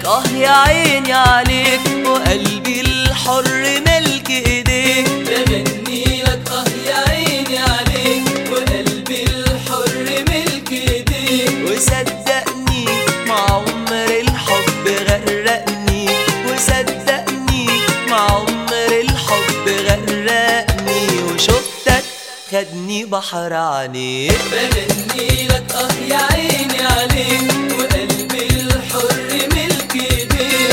يا عيني عليك، وقلبي الحر ملك ايديك. بغني لك يا عيني عليك، وقلبي الحر ملك ايديك. وصدقني مع عمر الحب غرقني، وصدقني مع عمر الحب غرقني، وشفتك خدني بحر عينيك. بغني لك يا عيني عليك، وقلبي الحر ملك ايديك.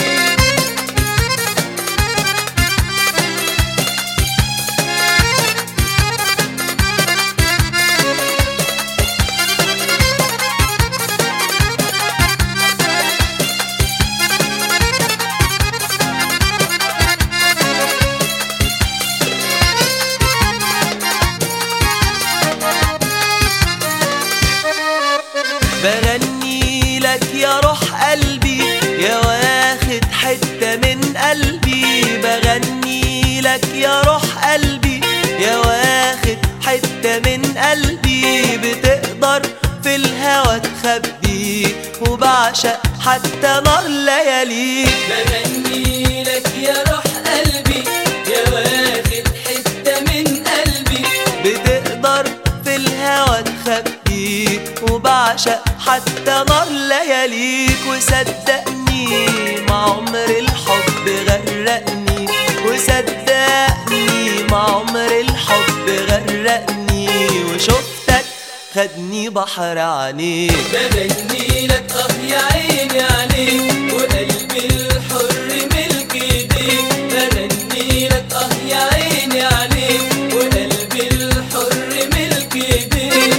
بغني لك يا روح قلبي، يا واخد حتة من قلبي. بغني لك يا روح قلبي، يا واخد حتة من قلبي. بتقدر في الهوى تخبي، وبعشق حتى نار لياليك. بغني لك يا روح قلبي، يا واخد حتة من قلبي. بتقدر في الهوى تخبي، وبعشق حتى نار لياليك. وصدقني مع عمر الحب غرقني، وصدقني مع عمر الحب غرقني، وشفتك خدني بحر عينيك. بغني لك يا عيني عليك، وقلبي الحر ملك ايديك. بغني لك يا عيني عليك، وقلبي الحر ملك ايديك.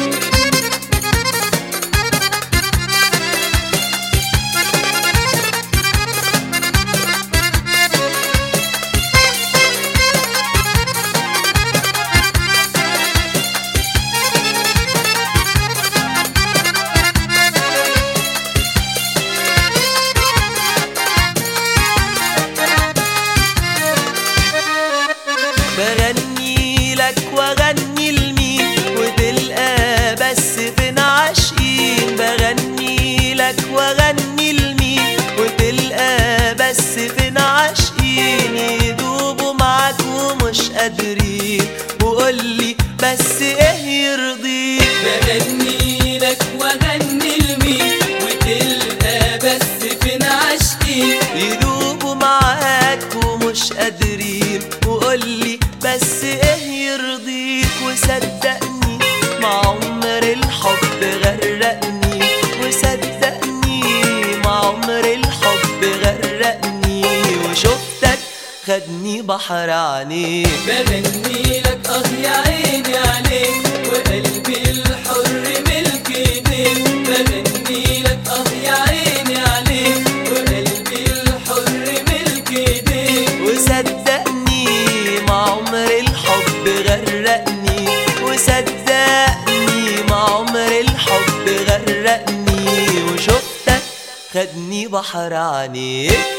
بغني لك واغني لمين، وتلقى بس فين عاشقين. بغني لك واغني لمين، وتلقى بس فين عاشقين. يدوبوا معاك ومش قادرين، وقولي بس ايه يرضيك. بغني لك واغني لمين، وتلقى بس فين عاشقين. يدوبوا معاك ومش قادرين، وقولي بس ايه يرضيك. وصدقني مع عمر الحب غرقني، وصدقني مع عمر الحب غرقني، وشفتك خدني بحر عينيك. بغني لك يا عيني عليك، وقلبي الحر ملك ايديك. بغني لك يا عيني عليك، وقلبي الحر ملك ايديك. وصدقني مع عمر الحب غرقني، وصدقني مع عمر الحب غرقني، وشفتك خدني بحر عينيك.